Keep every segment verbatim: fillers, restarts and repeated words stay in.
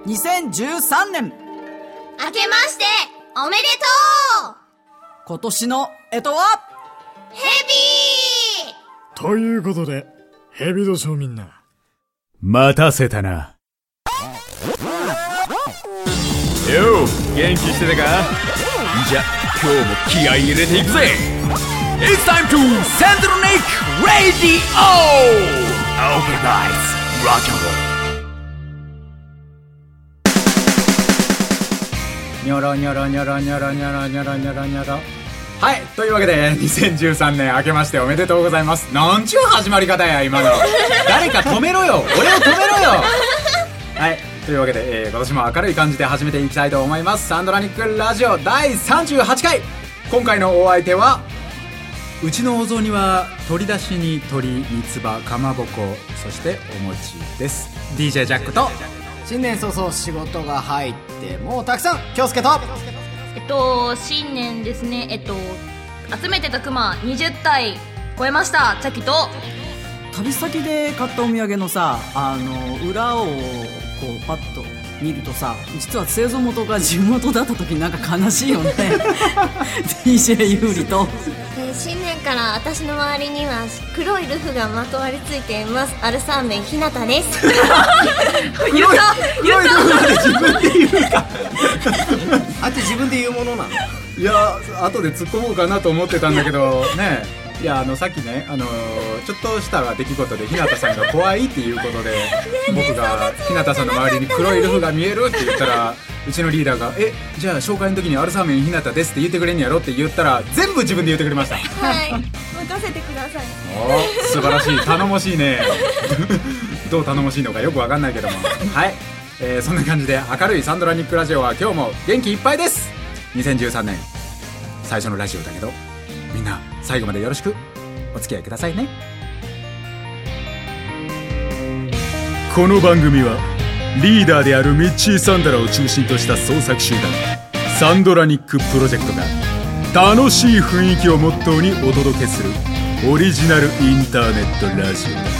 にせんじゅうさんねん明けましておめでとう。 今年の干支はヘビーということでヘビ年をみんな待たせたな。よう元気してたか。じゃ今日も気合い入れていくぜ。 It's time to Sandronic Radio. Okay guys, rock and roll. ニョロニョロニョロニョロニョロニョロニョロニョロ。はい、というわけでにせんじゅうさんねん明けましておめでとうございます。なんちゅう始まり方や今の。誰か止めろよ、俺を止めろよ。はい、というわけで、えー、今年も明るい感じで始めていきたいと思います。サンドラニックラジオだいさんじゅうはちかい。今回のお相手は、うちのお雑煮は取り出しに鶏、三つ葉、かまぼこ、そしてお餅です。 ディージェー ジャックと新年早々仕事が入ってもうたくさん京介とえっと新年ですね。えっと集めてたクマにじゅったい超えましたチャキと。 旅先で買ったお土産のさ、あの裏をこうパッと見るとさ、実は製造元が地元だった時なんか悲しいよね。 ディージェー ユーリと、 えー、新年から私の周りには黒いルフがまとわりついています。アルサーメンひなたです。 言った言った自分で言うか。 あって自分で言うものなの。 いや後で突っ込もうかなと思ってたんだけどね。いやあのさっきね、あのー、ちょっとした出来事で日向さんが怖いっていうことで僕が日向さんの周りに黒いルフが見えるって言ったら、うちのリーダーがえじゃあ紹介の時にアルサーメンひなたですって言ってくれんやろって言ったら、全部自分で言ってくれました。 はい任せてください。 お素晴らしい、頼もしいね。どう頼もしいのかよくわかんないけどもはい、えー、そんな感じで明るいサンドラニックラジオは今日も元気いっぱいです。にせんじゅうさんねん最初のラジオだけど、みんな最後までよろしくお付き合いくださいね。 この番組はリーダーであるミッチー・サンドラを中心とした創作集団サンドラニックプロジェクトが楽しい雰囲気をモットーにお届けするオリジナルインターネットラジオだ。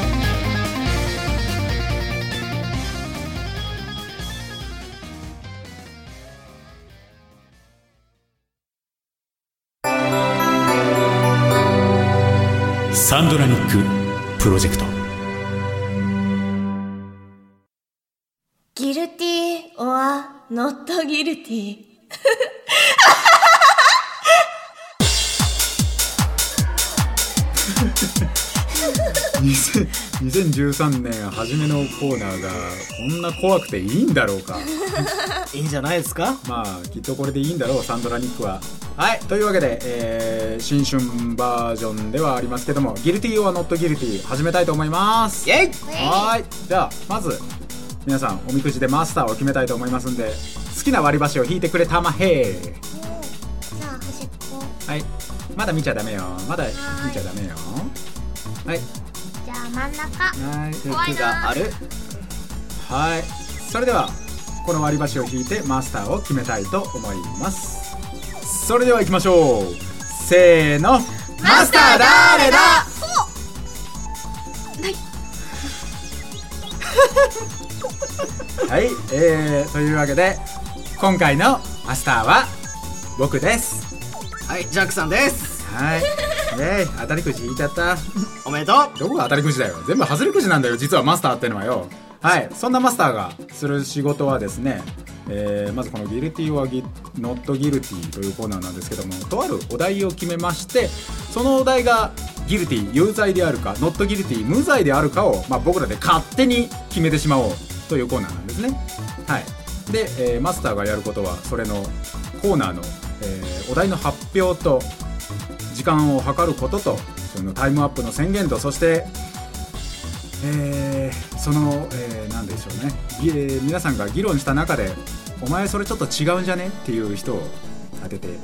サンドラニックプロジェクト。 ギルティー or not guilty。 にせんじゅうさんねん初めのコーナーがこんな怖くていいんだろうか。 いいんじゃないですか。 まあきっとこれでいいんだろう、サンドラニックは。はい、というわけで、えー、新春バージョンではありますけども、ギルティー or not guilty 始めたいと思います。 イェイ。 はい、じゃあまず皆さんおみくじでマスターを決めたいと思いますんで、好きな割り箸を引いてくれたまへー。 じゃあ端っこ。 はい、まだ見ちゃダメよ、まだ見ちゃダメよ。はい、 じゃあ真ん中。 はい、 欲がある。 はい、それではこの割り箸を引いてマスターを決めたいと思います。それでは行きましょう。せーの、マスター誰だ。はい、えー、というわけで今回のマスターは僕です。 はい、ジャックさんです。 はい、えー、当たりくじ引いちゃった。 おめでとう。 どこが当たりくじだよ、全部外れくじなんだよ実はマスターってのはよ。はい、そんなマスターがする仕事はですね、えー、まずこのギルティーはギノットギルティーというコーナーなんですけども、とあるお題を決めまして、そのお題がギルティー有罪であるかノットギルティー無罪であるかを、まあ、僕らで勝手に決めてしまおうというコーナーなんですね。はい、で、えー、マスターがやることはそれのコーナーの、えー、お題の発表と時間を計ることと、そのタイムアップの宣言と、そしてえー、その、えー、なんでしょうね、えー、皆さんが議論した中でお前それちょっと違うんじゃねっていう人を当てて、うん、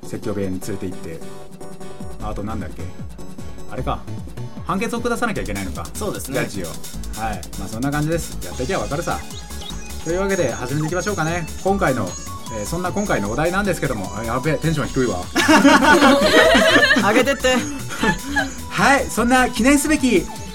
説教部屋に連れて行って、あとなんだっけ、あれか、判決を下さなきゃいけないのか。 そうですね、 ジャッジを。はい、まあそんな感じです。やっていけばわかるさ。というわけで始めていきましょうかね。今回の、えー、そんな今回のお題なんですけども、あ、やべえテンション低いわ。 上げてって。 はい、そんな記念すべき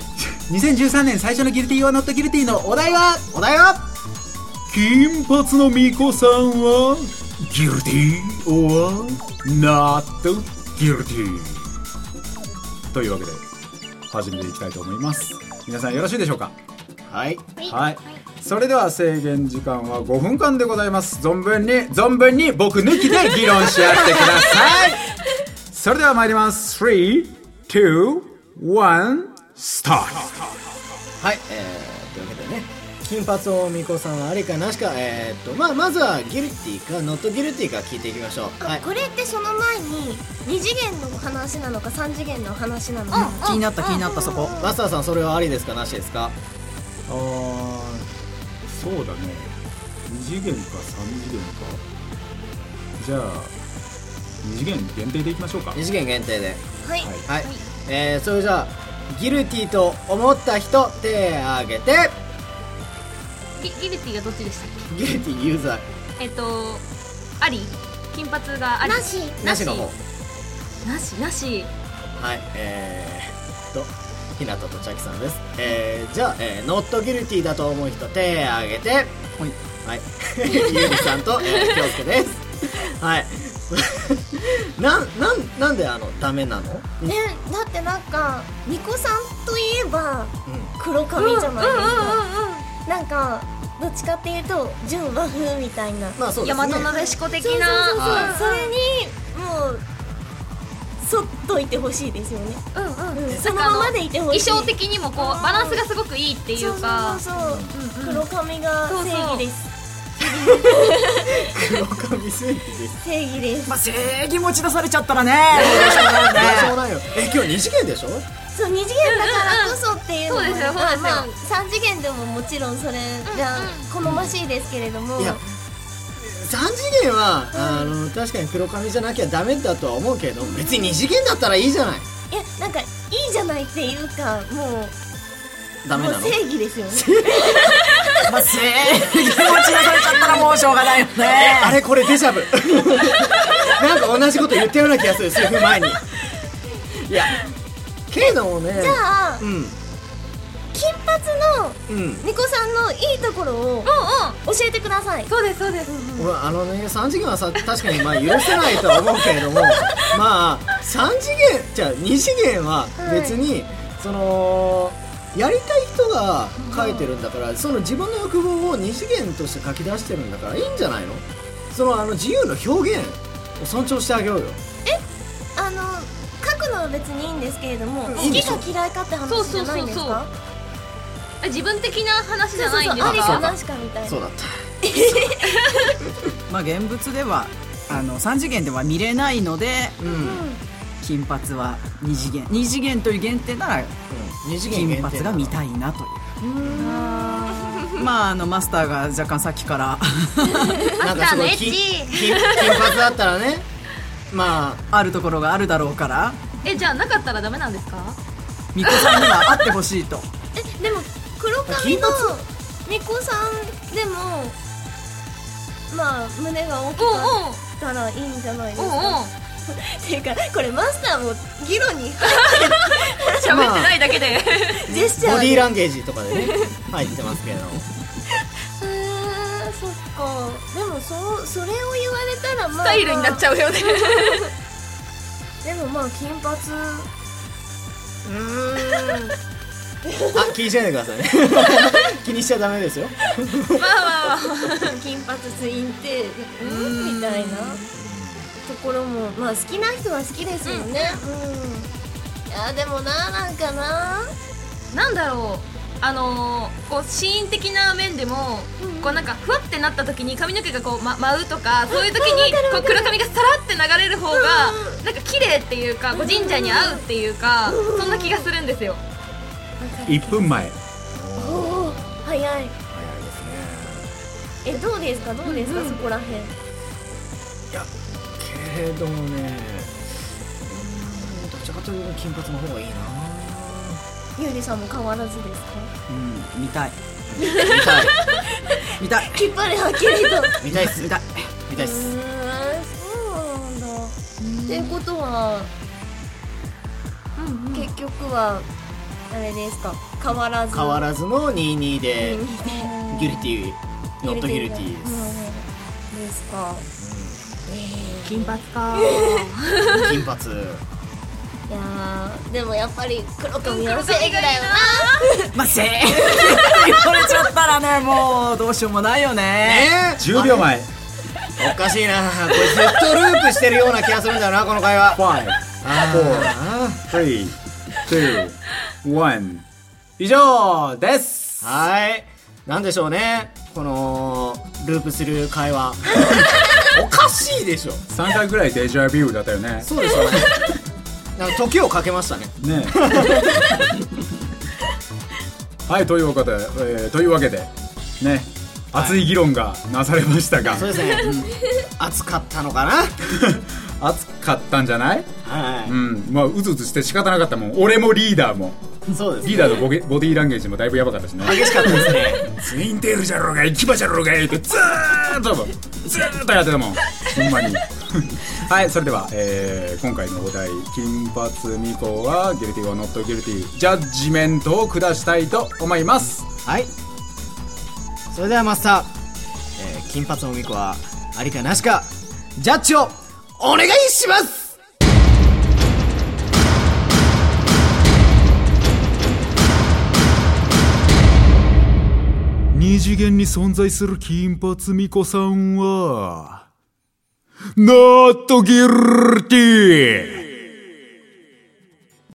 にせんじゅうさんねん最初のギルティーはノットギルティのお題はお題は金髪の巫女さんはギルティー or not guilty というわけで始めていきたいと思います。皆さんよろしいでしょうか。 はいはい、それでは制限時間はごふんかんでございます。存分に存分に僕抜きで議論し合ってください。それでは参ります。スリー、ツー、ワン、スタート。 はい、えー、というわけでね、金髪の巫女さんはありかなしか、えー、っとまあまずはギルティかノットギルティか聞いていきましょう。はい、 これってその前にに次元の話なのかさん次元の話なのか、 気になった気になったそこ。 マスターさんそれはありですかなしですか？ あー、そうだね。に次元かさん次元か。じゃあに次元限定でいきましょうか。 に次元限定で。 はいはい、えー、それじゃあギルティと思った人手挙げて。 ギギルティがどっちでしたっギルティユーザーけ？えっとあり、金髪があり、 なしなしの方。 なしなし。 はい、えーっとひなたとチャキさんです。えー、じゃあ、えー、ノットギルティだと思う人手挙げて。はいはいゆうりさんと、えー、京介です。はいなんなんなんであのダメなの？ ね、だってなんか巫女さんといえばうん黒髪じゃないですか。なんかどっちかっていうと純和風みたいな。 まあそうですね。 大和なでしこ的そうそうそうそう、 な。 それにもうそっといてほしいですよね。 うんうんうん、そのままでいてほしい。 衣装的にもこうバランスがすごくいいっていうか。 そうそうそうそう、 うんうん黒髪が正義です。 黒髪正義です。 正義です。 まあ、正義持ち出されちゃったらね、どうしようもないね。 どうしようもないよ。え今日に次元でしょ？ そうに次元だからこそっていうのも、 うんうんうんそうですよそうですよまあさん次元でももちろんそれが好ましいですけれども、 いやさん次元は、あの確かに黒髪じゃなきゃダメだとは思うけど、別にに次元だったらいいじゃない。 いやなんかいいじゃないっていうか、もうダメなの？ もう正義ですよね。 まあ、正義持ち出されちゃったらもうしょうがないよね。 あれこれデジャブなんか同じこと言ったような気がする、数分前に。いやけどもね、 じゃあ、 うん金髪のうん巫女さんのいいところをうんうん。 教えてください。 そうですそうです。 俺あのねさん次元はさ確かにまあ許せないとは思うけれどもまあさん次元じゃあに次元は別に、そのやりたい人が書いてるんだから、その自分の欲望をに次元として書き出してるんだからいいんじゃないの？そのあの自由の表現を尊重してあげようよ。 あの書くのは別にいいんですけれども、好きいいんでしょか嫌いかって話じゃないんですか？ 自分的な話じそうそうそう、 ゃないんですありかか？ なしかみたいな。 そうだったまあ現物ではあのさん次元では見れないので、 うん金髪はに次元に次元という限定ならに次元金限定髪が見たいなという。まああのマスターが若干さっきからなんかすごいエッチ金金金髪だったらねまああるところがあるだろうから、 え、じゃあなかったらダメなんですか？ 巫女さんには会ってほしいと。 えでも黒髪金の巫女さんでもまあ胸が大きかったらいいんじゃないですうんうんか？っていうかこれマスターも議論に喋ってないだけでジェスチャーで。 ボディーランゲージとかでね入ってますけれどもへー、そっか。でもそそれを言われたらまあ、まあ、 スタイルになっちゃうよねでもまあ金髪うーんあ気にしないでくださいね気にしちゃダメですよまあまあまあ金髪ツインテールうんみたいなところもまあ好きな人は好きですよね。うん、いやでもな、なんかななんだろう、あのー、こうシーン的な面でも、 うんこうなんかふわってなった時に髪の毛がこう、ま、舞うとかそういう時にこう黒髪がさらって流れる方がなんか綺麗っていうか、こう神社に合うっていうか、そんな気がするんですよ。 いっぷんまえ。 おお早い。 早いですねえどうですかどうですか、そこらへん。 いやけれどもねうーんどちらかというと金髪の方がいいなゆうりさんも変わらずですか？ うん、見たい見たい見たいきっぱりはっきりと。 見たいっす見たい。 見たいっすうーんそうなんだ。っていうことは、結局はあれですか、変わらず変わらずのにじゅうにでにじゅうにギルティーノットギルティーです。 うんですか、 金髪か金髪。 いやーでもやっぱり黒髪は正義だよな。 まあ、せー言われちゃったらね、もうどうしようもないよね。 ねじゅうびょうまえおかしいな、これずっとループしてるような気がするんだよな、この会話。あご、よん、さん、に、に、いち以上です。 はいなんでしょうね、このループする会話おかしいでしょ。 さんかいぐらいデジャビューだったよね。 そうでしょうねなんか時をかけましたね。 ねはい、というわけで、えーというわけでね、熱い議論がなされましたが、 そうですね、うん熱かったのかな熱かったんじゃない？ はうん、まあうずうずして仕方なかったもん。俺もリーダーもいそうですね、 リーダーのボケボディーランゲージもだいぶやばかったしね。 激しかったですねツインテールじゃろうがい、牙じゃろうがいってずーっとずーっとやってたもん、ほんまにはい、それでは、えー今回のお題、金髪ミコはギルティーはノットギルティー、ジャッジメントを下したいと思います。 はいそれではマスター、えー金髪のおみこはありかなしかジャッジをお願いします。 二次元に存在する金髪巫女さんはノットギルティー